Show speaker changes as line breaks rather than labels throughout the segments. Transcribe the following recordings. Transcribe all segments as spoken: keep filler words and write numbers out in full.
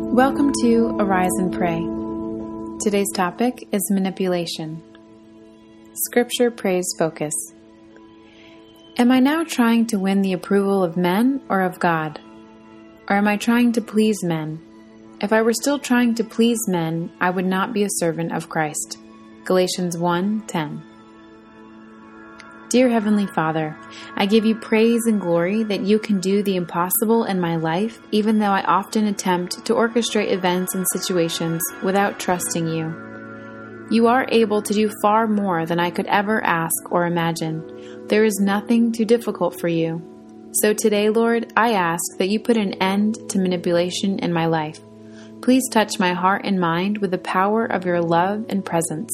Welcome to Arise and Pray. Today's topic is manipulation. Scripture Praise Focus. Am I now trying to win the approval of men or of God? Or am I trying to please men? If I were still trying to please men, I would not be a servant of Christ. Galatians one ten. Dear Heavenly Father, I give you praise and glory that you can do the impossible in my life, even though I often attempt to orchestrate events and situations without trusting you. You are able to do far more than I could ever ask or imagine. There is nothing too difficult for you. So today, Lord, I ask that you put an end to manipulation in my life. Please touch my heart and mind with the power of your love and presence.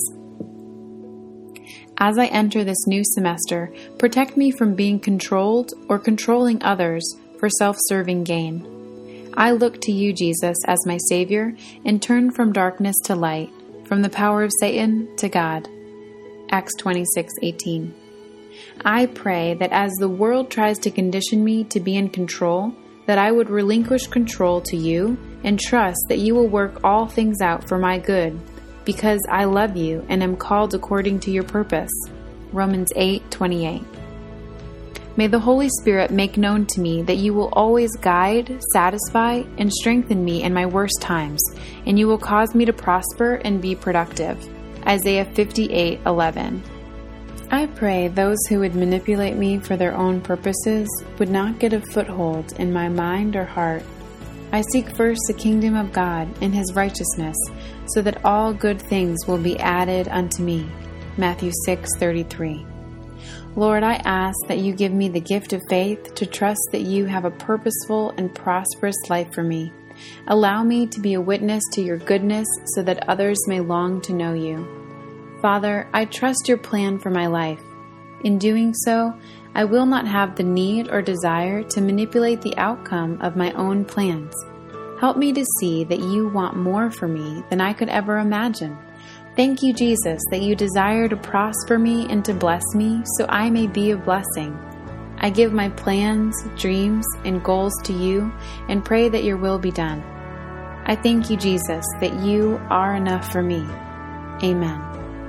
As I enter this new semester, protect me from being controlled or controlling others for self-serving gain. I look to you, Jesus, as my Savior, and turn from darkness to light, from the power of Satan to God. Acts twenty-six eighteen. I pray that as the world tries to condition me to be in control, that I would relinquish control to you and trust that you will work all things out for my good, because I love you and am called according to your purpose. Romans eight twenty-eight. May the Holy Spirit make known to me that you will always guide, satisfy, and strengthen me in my worst times, and you will cause me to prosper and be productive. Isaiah fifty-eight eleven. I pray those who would manipulate me for their own purposes would not get a foothold in my mind or heart. I seek first the kingdom of God and his righteousness, so that all good things will be added unto me. Matthew six thirty-three. Lord, I ask that you give me the gift of faith to trust that you have a purposeful and prosperous life for me. Allow me to be a witness to your goodness so that others may long to know you. Father, I trust your plan for my life. In doing so, I will not have the need or desire to manipulate the outcome of my own plans. Help me to see that you want more for me than I could ever imagine. Thank you, Jesus, that you desire to prosper me and to bless me so I may be a blessing. I give my plans, dreams, and goals to you and pray that your will be done. I thank you, Jesus, that you are enough for me. Amen.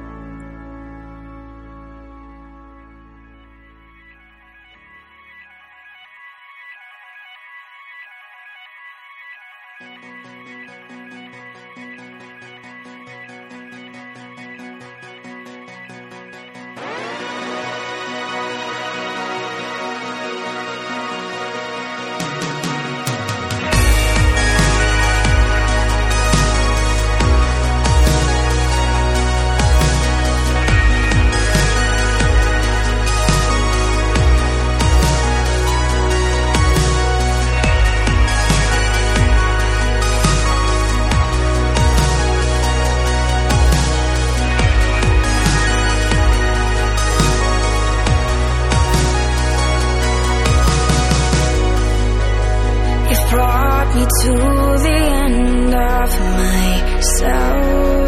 To the end of myself,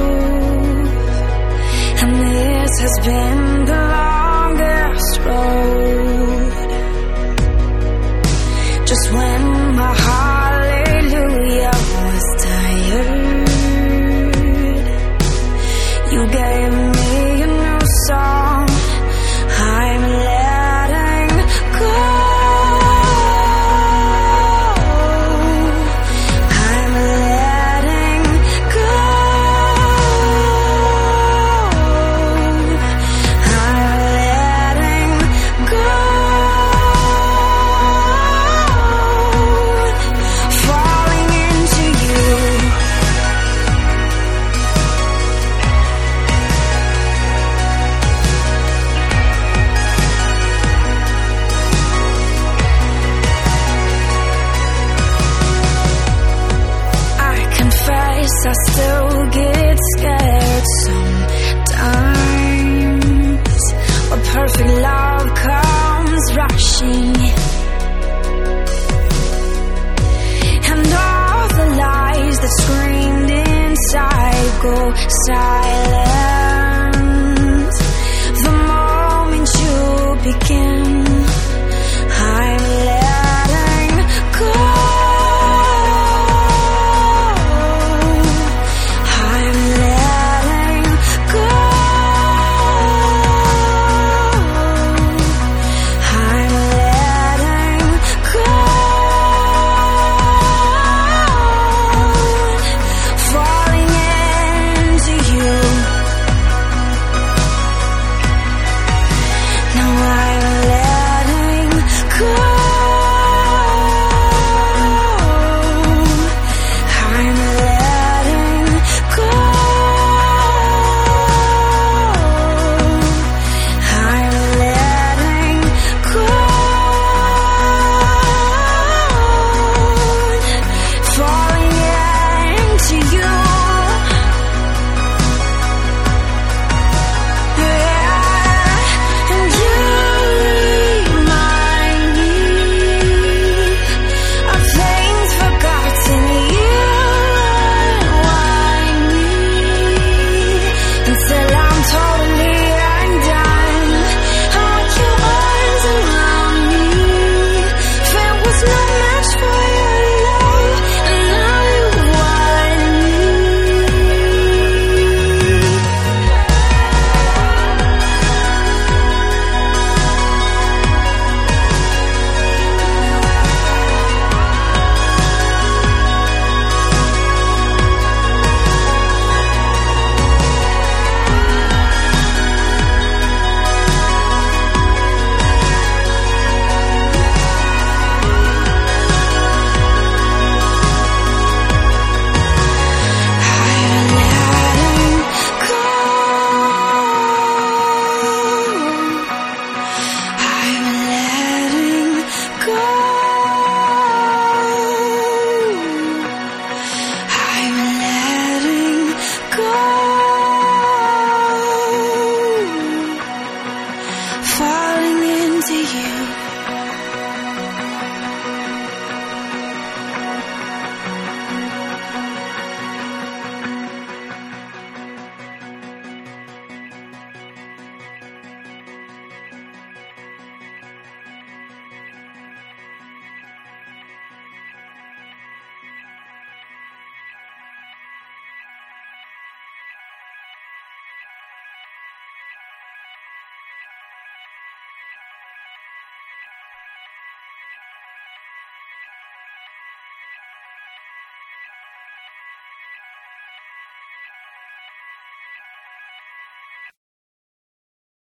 and this has been the longest road. Just when my hallelujah was tired, you gave me a new song. I'm letting go. I still get scared sometimes, but perfect love comes rushing, and all the lies that screamed inside go silent.